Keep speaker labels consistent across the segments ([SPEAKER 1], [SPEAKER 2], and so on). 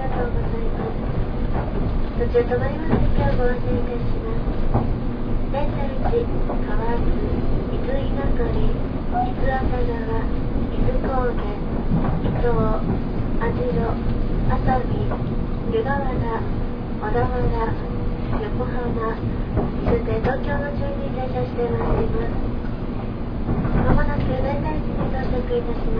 [SPEAKER 1] とうございます。途中止まります席をご案内いたします。電車1、河津、伊豆稲取、伊豆朝川、伊豆高原、伊東、網代、熱海、湯河原、小田原、横浜、そして東京の順に停車してまいります。まもなく電車1に到着いたします。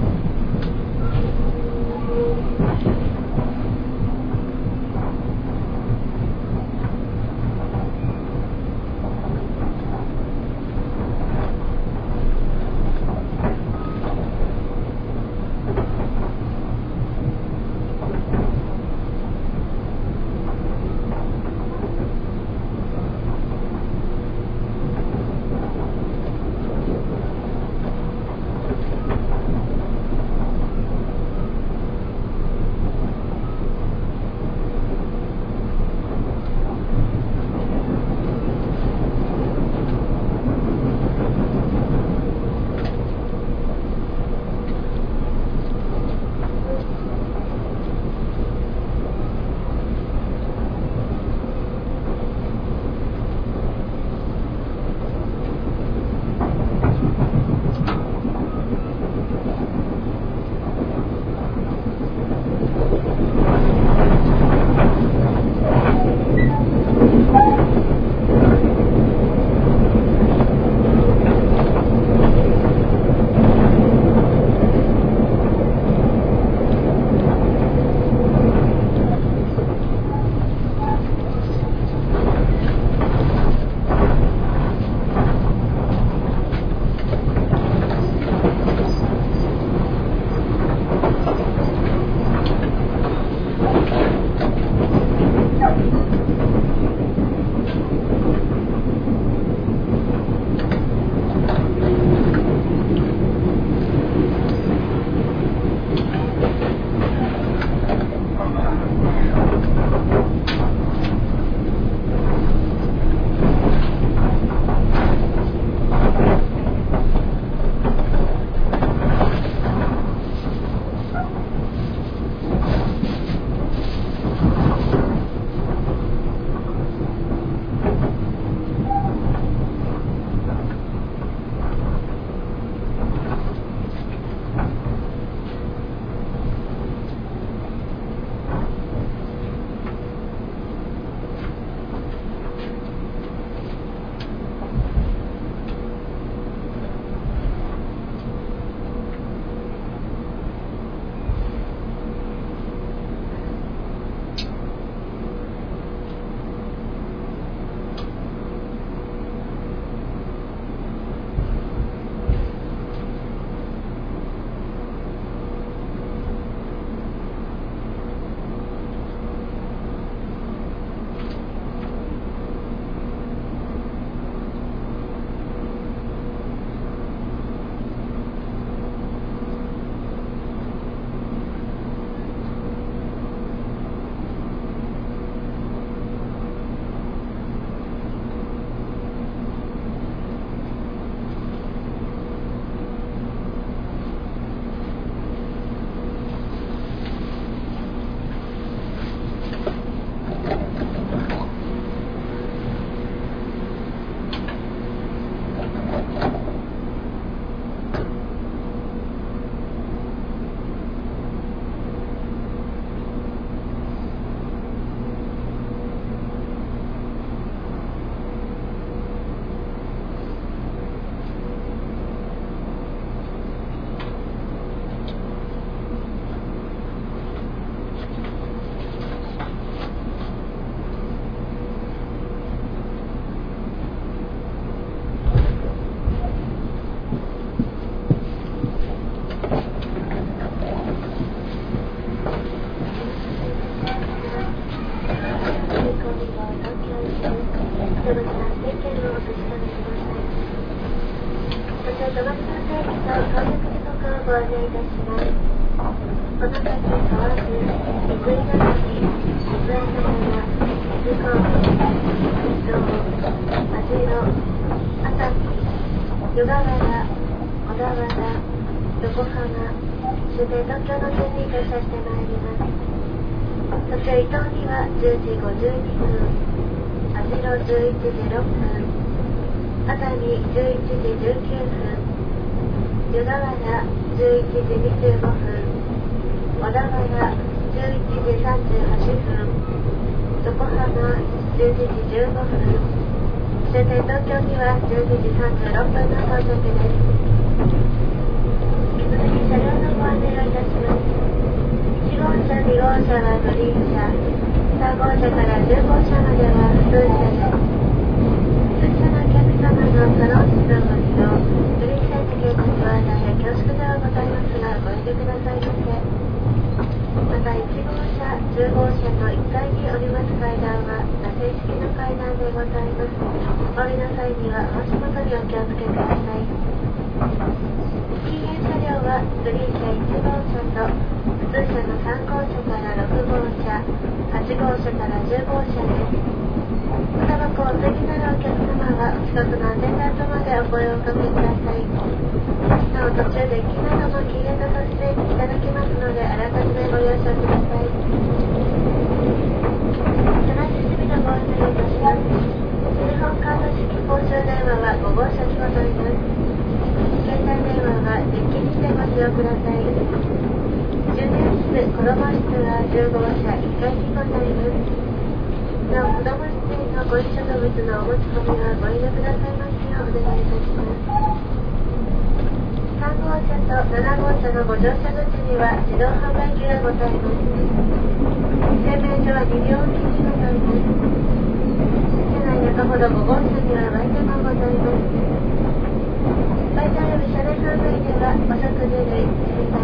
[SPEAKER 1] 湯河原、小田原、横浜、そして東京の順に停車してまいります。 途中伊東には10時52分、網代11時6分、熱海11時19分、湯河原11時25分、小田原11時38分、横浜12時15分、終点東京には12時36分の到着です。引き続き車両のご案内をいたします。1号車、2号車はグリーン車、3号車から10号車までは普通車です。普通車のお客様のサロン室のご利用、グリーン車の券のご案内や恐縮ではございますが、ご遠慮くださいませ。また1号車、10号車の1階におります階段は座席式の階段でございます。お降りの際には足元にお気をつけください。禁煙車両はグリーン車1号車と普通車の3号車から6号車、8号車から10号車です。おタバコをお吸いになるお客様はお近くのアテンダントまでお声をおかけください。なお途中で機なども禁煙とさせていただきますので、あらかじめご了承ください。ただし趣味のご案内をいたします。テレフォンカード式公衆電話は5号車にございます。携帯電話はデッキにてご使用ください。充電室、子供室は10号車1階にございます。なお子供室へのご飲食物のお持ち込みはご遠慮くださいますようお願いいたします。3号車と7号車のご乗車口には自動販売機がございます。洗面所は2両置きにございます。車内中ほど5号車には売店もございます。売店及び車内販売ではお食事類、水産